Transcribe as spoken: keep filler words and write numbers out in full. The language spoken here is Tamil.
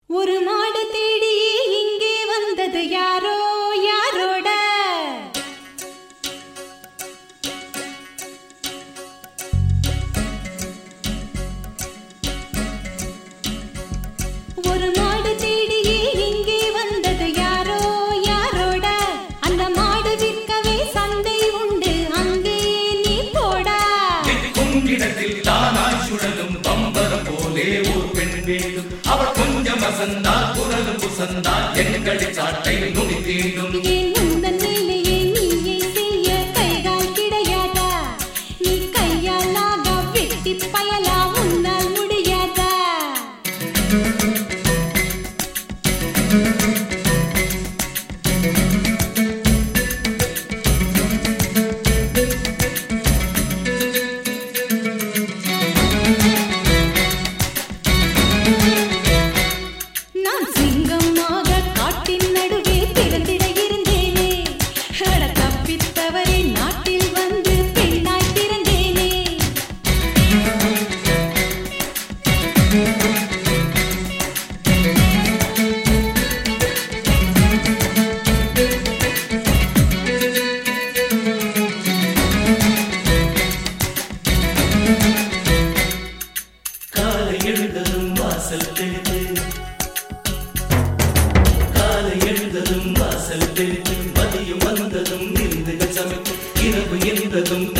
ஒரு மாடு தேடி இங்கே வந்தது யாரோ யாரோட ஒரு மாடு தேடி இங்கே வந்தது யாரோ யாரோட அந்த மாடு விற்கவே சந்தை உண்டு அங்கே நீ போடா குங்கிடத்தில் தானாய் சுழலும் பம்பரம் போலே ஒரு பெண் வேண்டும் அவள் கொஞ்சம் அசந்தா குரலும் புசந்தா எண்களை சாட்டை நுனி தீண்டும் ஏன் உந்தன் வேலையை நீயே செய்ய கைகால் கிடையாதா நீ கையாலாக வெட்டி பயலா உன்னால் முடியாதா நான் சிங்கமாக காட்டின் நடுவே பிறந்திட இருந்தேனே அட தப்பித்தவரே நாட்டில் வந்து பெண்ணாய் பிறந்தேனே காலை எழுந்ததும் வாசல் தெளித்து காலை எழுந்ததும் வாசல் தெளித்து மதியம் வந்ததும் விருந்துகள் சமைத்து இரவு எழுந்ததும்